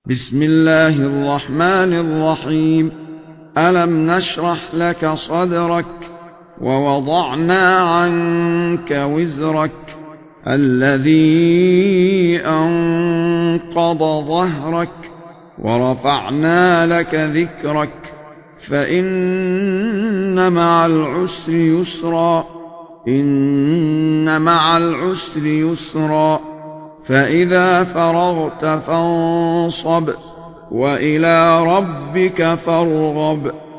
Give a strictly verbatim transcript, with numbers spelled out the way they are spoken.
بسم الله الرحمن الرحيم. ألم نشرح لك صدرك ووضعنا عنك وزرك الذي أنقض ظهرك ورفعنا لك ذكرك فإن مع العسر يسرا إن مع العسر يسرا فإذا فرغت فانصب وإلى ربك فارغب.